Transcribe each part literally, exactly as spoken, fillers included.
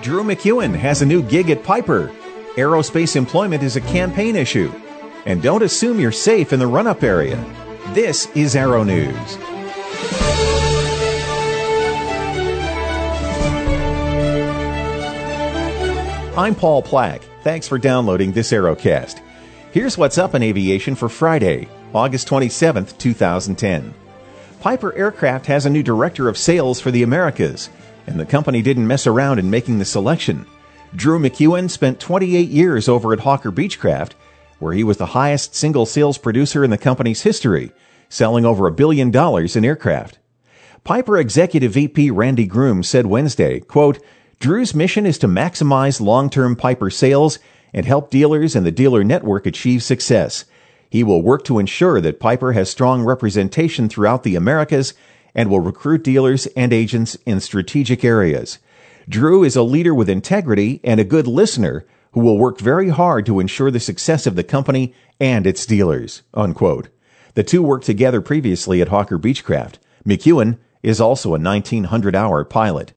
Drew McEwen has a new gig at Piper. Aerospace employment is a campaign issue. And don't assume you're safe in the run-up area. This is Aero News. I'm Paul Plack. Thanks for downloading this Aerocast. Here's what's up in aviation for Friday, August twenty-seventh, two thousand ten. Piper Aircraft has a new director of sales for the Americas, and the company didn't mess around in making the selection. Drew McEwen spent twenty-eight years over at Hawker Beechcraft, where he was the highest single sales producer in the company's history, selling over a billion dollars in aircraft. Piper Executive V P Randy Groom said Wednesday, quote, Drew's mission is to maximize long-term Piper sales and help dealers and the dealer network achieve success. He will work to ensure that Piper has strong representation throughout the Americas and will recruit dealers and agents in strategic areas. Drew is a leader with integrity and a good listener who will work very hard to ensure the success of the company and its dealers, unquote. The two worked together previously at Hawker Beechcraft. McEwen is also a nineteen hundred hour pilot.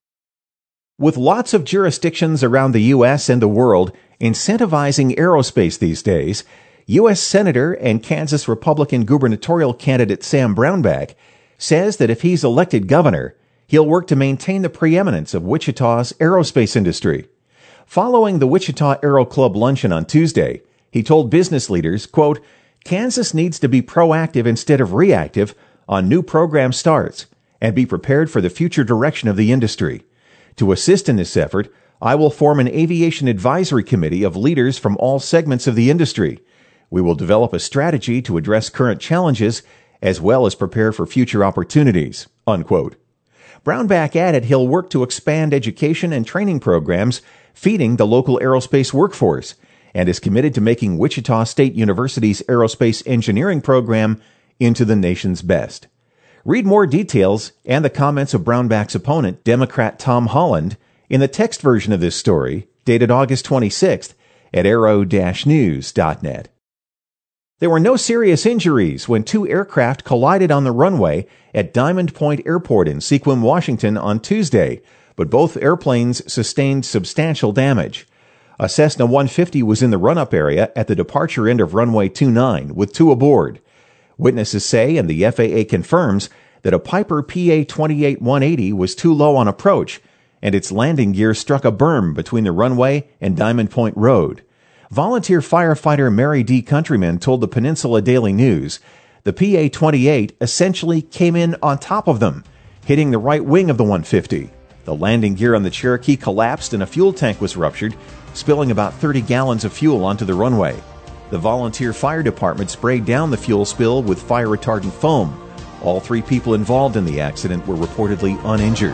With lots of jurisdictions around the U S and the world incentivizing aerospace these days, U S Senator and Kansas Republican gubernatorial candidate Sam Brownback says that if he's elected governor, he'll work to maintain the preeminence of Wichita's aerospace industry. Following the Wichita Aero Club luncheon on Tuesday, he told business leaders, quote, Kansas needs to be proactive instead of reactive on new program starts and be prepared for the future direction of the industry. To assist in this effort, I will form an aviation advisory committee of leaders from all segments of the industry. We will develop a strategy to address current challenges as well as prepare for future opportunities, unquote. Brownback added he'll work to expand education and training programs feeding the local aerospace workforce and is committed to making Wichita State University's aerospace engineering program into the nation's best. Read more details and the comments of Brownback's opponent, Democrat Tom Holland, in the text version of this story, dated August twenty-sixth, at aero dash news dot net. There were no serious injuries when two aircraft collided on the runway at Diamond Point Airport in Sequim, Washington on Tuesday, but both airplanes sustained substantial damage. A Cessna one fifty was in the run-up area at the departure end of runway two nine, with two aboard. Witnesses say, and the F A A confirms, that a Piper P A twenty-eight one eighty was too low on approach, and its landing gear struck a berm between the runway and Diamond Point Road. Volunteer firefighter Mary D. Countryman told the Peninsula Daily News the P A twenty-eight essentially came in on top of them, hitting the right wing of the one fifty. The landing gear on the Cherokee collapsed and a fuel tank was ruptured, spilling about thirty gallons of fuel onto the runway. The volunteer fire department sprayed down the fuel spill with fire-retardant foam. All three people involved in the accident were reportedly uninjured.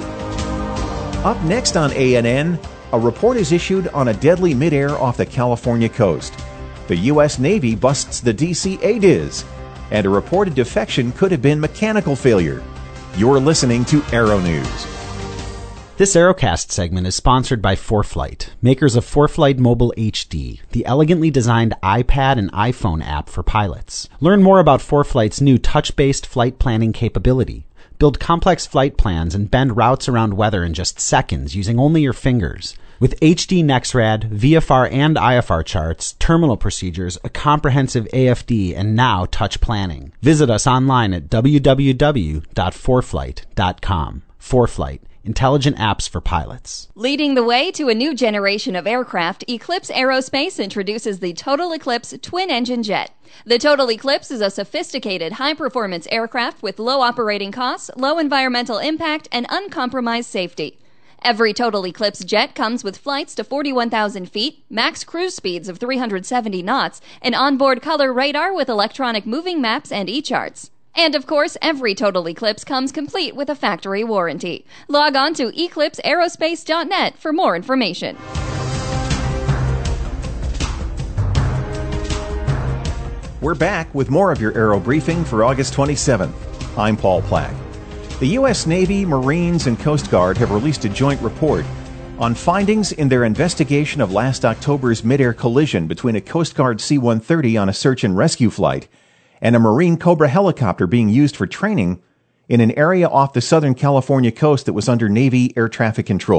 Up next on A N N, a report is issued on a deadly midair off the California coast. The U S Navy busts the D C A D I S, and a reported defection could have been mechanical failure. You're listening to Aero News. This Aerocast segment is sponsored by ForeFlight, makers of ForeFlight Mobile H D, the elegantly designed iPad and iPhone app for pilots. Learn more about ForeFlight's new touch-based flight planning capability. Build complex flight plans and bend routes around weather in just seconds using only your fingers. With H D NEXRAD, V F R and I F R charts, terminal procedures, a comprehensive A F D, and now touch planning. Visit us online at w w w dot foreflight dot com. ForeFlight. Intelligent apps for pilots. Leading the way to a new generation of aircraft, Eclipse Aerospace introduces the Total Eclipse twin-engine jet. The Total Eclipse is a sophisticated, high-performance aircraft with low operating costs, low environmental impact, and uncompromised safety. Every Total Eclipse jet comes with flights to forty-one thousand feet, max cruise speeds of three hundred seventy knots, and onboard color radar with electronic moving maps and e-charts. And of course, every Total Eclipse comes complete with a factory warranty. Log on to eclipse aerospace dot net for more information. We're back with more of your Aero Briefing for August twenty-seventh. I'm Paul Plack. The U S Navy, Marines, and Coast Guard have released a joint report on findings in their investigation of last October's mid-air collision between a Coast Guard C one thirty on a search and rescue flight and a Marine Cobra helicopter being used for training in an area off the Southern California coast that was under Navy air traffic control.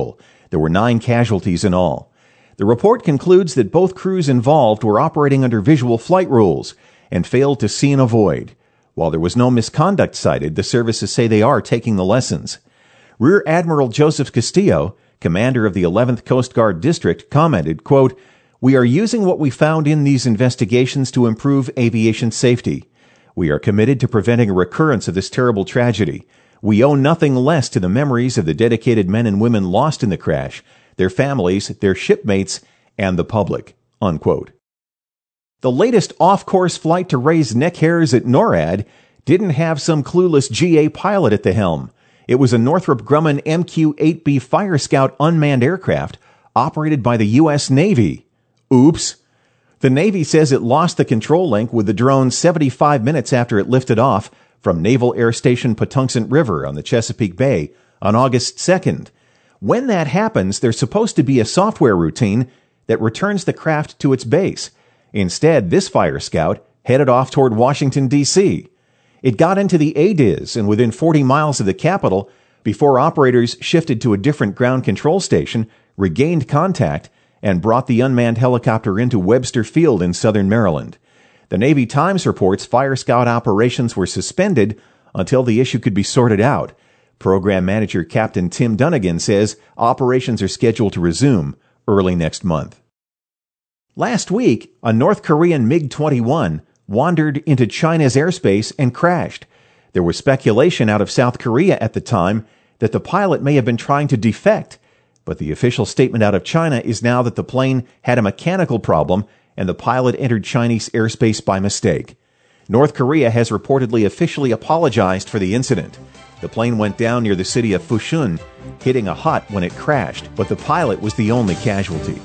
There were nine casualties in all. The report concludes that both crews involved were operating under visual flight rules and failed to see and avoid. While there was no misconduct cited, the services say they are taking the lessons. Rear Admiral Joseph Castillo, commander of the eleventh Coast Guard District, commented, quote, "We are using what we found in these investigations to improve aviation safety. We are committed to preventing a recurrence of this terrible tragedy. We owe nothing less to the memories of the dedicated men and women lost in the crash, their families, their shipmates, and the public." Unquote. The latest off-course flight to raise neck hairs at NORAD didn't have some clueless G A pilot at the helm. It was a Northrop Grumman M Q eight B Fire Scout unmanned aircraft operated by the U S Navy. Oops. The Navy says it lost the control link with the drone seventy-five minutes after it lifted off from Naval Air Station Patuxent River on the Chesapeake Bay on August second. When that happens, there's supposed to be a software routine that returns the craft to its base. Instead, this Fire Scout headed off toward Washington, D C It got into the A D I S and within forty miles of the capital before operators shifted to a different ground control station, regained contact, and brought the unmanned helicopter into Webster Field in southern Maryland. The Navy Times reports Fire Scout operations were suspended until the issue could be sorted out. Program Manager Captain Tim Dunnigan says operations are scheduled to resume early next month. Last week, a North Korean MiG twenty-one wandered into China's airspace and crashed. There was speculation out of South Korea at the time that the pilot may have been trying to defect, but the official statement out of China is now that the plane had a mechanical problem and the pilot entered Chinese airspace by mistake. North Korea has reportedly officially apologized for the incident. The plane went down near the city of Fushun, hitting a hut when it crashed, but the pilot was the only casualty.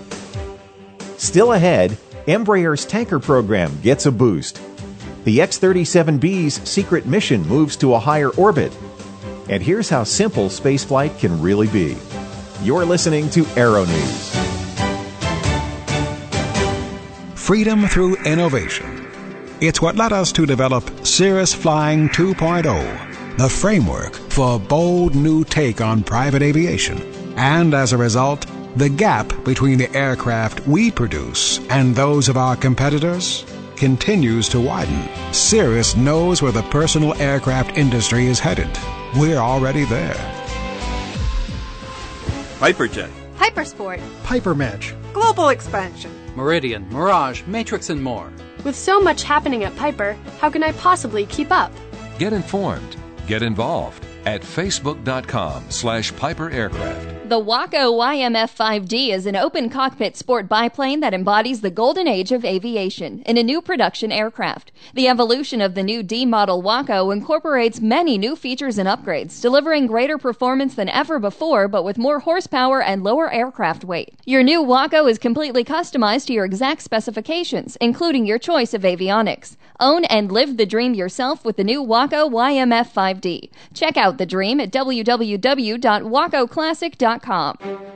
Still ahead, Embraer's tanker program gets a boost. The X thirty-seven B's secret mission moves to a higher orbit. And here's how simple spaceflight can really be. You're listening to Aero News. Freedom through innovation. It's what led us to develop Cirrus Flying two point oh, the framework for a bold new take on private aviation. And as a result, the gap between the aircraft we produce and those of our competitors continues to widen. Cirrus knows where the personal aircraft industry is headed. We're already there. Piperjet, Hypersport, Pipermatch, Global Expansion, Meridian, Mirage, Matrix, and more. With so much happening at Piper, how can I possibly keep up? Get informed. Get involved at facebook.com slash Piper Aircraft. The Waco Y M F five D is an open cockpit sport biplane that embodies the golden age of aviation in a new production aircraft. The evolution of the new D model Waco incorporates many new features and upgrades, delivering greater performance than ever before, but with more horsepower and lower aircraft weight. Your new Waco is completely customized to your exact specifications, including your choice of avionics. Own and live the dream yourself with the new Waco Y M F five D. Check out the dream at w w w dot waco classic dot com.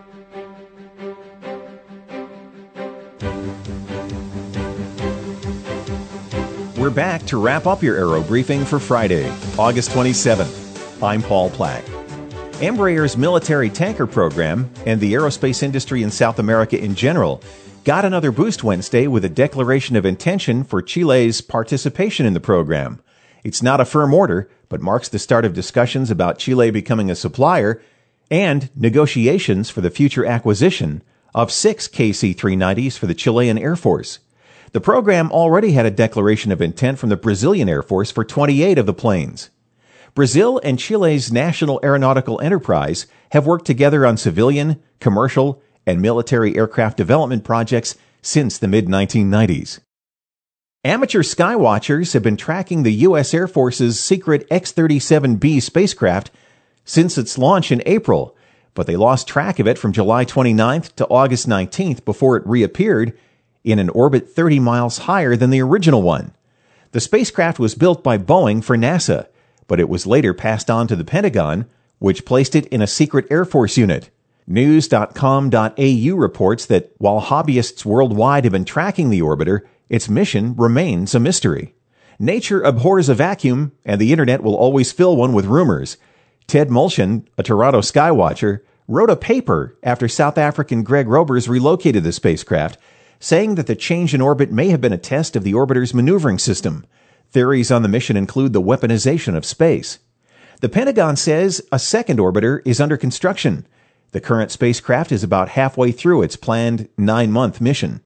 We're back to wrap up your Aero Briefing for Friday, August twenty-seventh. I'm Paul Plack. Embraer's military tanker program and the aerospace industry in South America in general got another boost Wednesday with a declaration of intention for Chile's participation in the program. It's not a firm order, but marks the start of discussions about Chile becoming a supplier and negotiations for the future acquisition of six K C three nineties for the Chilean Air Force. The program already had a declaration of intent from the Brazilian Air Force for twenty-eight of the planes. Brazil and Chile's National Aeronautical Enterprise have worked together on civilian, commercial, and military aircraft development projects since the mid nineteen nineties. Amateur skywatchers have been tracking the U S Air Force's secret X thirty-seven B spacecraft since its launch in April, but they lost track of it from July twenty-ninth to August nineteenth before it reappeared in an orbit thirty miles higher than the original one. The spacecraft was built by Boeing for NASA, but it was later passed on to the Pentagon, which placed it in a secret Air Force unit. News dot com dot a u reports that while hobbyists worldwide have been tracking the orbiter, its mission remains a mystery. Nature abhors a vacuum, and the internet will always fill one with rumors. Ted Mulshan, a Toronto skywatcher, wrote a paper after South African Greg Roberts relocated the spacecraft, saying that the change in orbit may have been a test of the orbiter's maneuvering system. Theories on the mission include the weaponization of space. The Pentagon says a second orbiter is under construction. The current spacecraft is about halfway through its planned nine-month mission.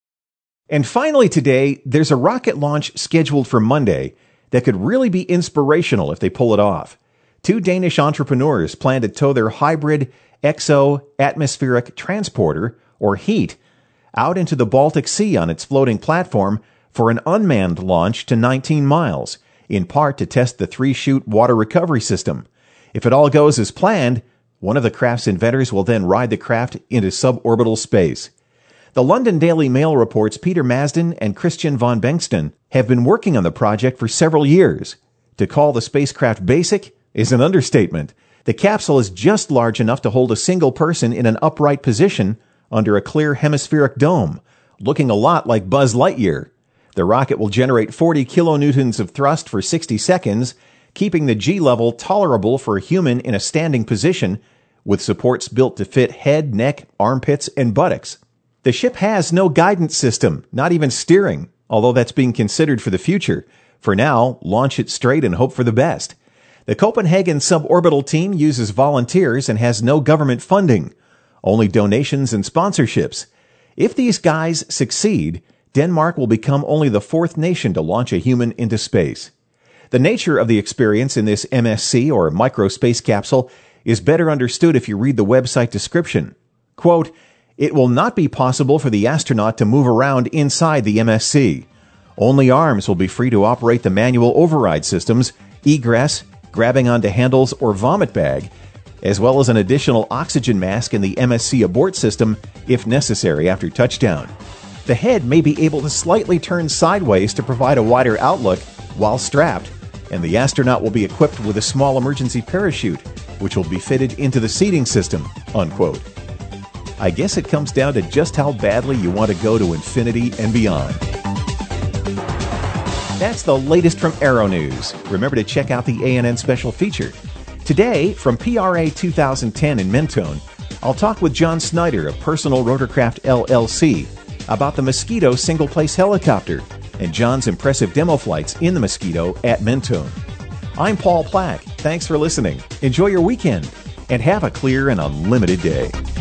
And finally today, there's a rocket launch scheduled for Monday that could really be inspirational if they pull it off. Two Danish entrepreneurs plan to tow their hybrid exo-atmospheric transporter, or HEAT, out into the Baltic Sea on its floating platform for an unmanned launch to nineteen miles, in part to test the three-chute water recovery system. If it all goes as planned, one of the craft's inventors will then ride the craft into suborbital space. The London Daily Mail reports Peter Masden and Christian von Bengtson have been working on the project for several years. To call the spacecraft basic is an understatement. The capsule is just large enough to hold a single person in an upright position under a clear hemispheric dome, looking a lot like Buzz Lightyear. The rocket will generate forty kilonewtons of thrust for sixty seconds, keeping the G level tolerable for a human in a standing position, with supports built to fit head, neck, armpits, and buttocks. The ship has no guidance system, not even steering, although that's being considered for the future. For now, launch it straight and hope for the best. The Copenhagen suborbital team uses volunteers and has no government funding, only donations and sponsorships. If these guys succeed, Denmark will become only the fourth nation to launch a human into space. The nature of the experience in this M S C, or microspace capsule, is better understood if you read the website description. Quote, "It will not be possible for the astronaut to move around inside the M S C. Only arms will be free to operate the manual override systems, egress, grabbing onto handles or vomit bag, as well as an additional oxygen mask in the M S C abort system if necessary after touchdown. The head may be able to slightly turn sideways to provide a wider outlook while strapped, and the astronaut will be equipped with a small emergency parachute, which will be fitted into the seating system," unquote. I guess it comes down to just how badly you want to go to infinity and beyond. That's the latest from Aero News. Remember to check out the A N N special feature. Today, from P R A two thousand ten in Mentone, I'll talk with John Snyder of Personal Rotorcraft L L C about the Mosquito single-place helicopter and John's impressive demo flights in the Mosquito at Mentone. I'm Paul Plack. Thanks for listening. Enjoy your weekend and have a clear and unlimited day.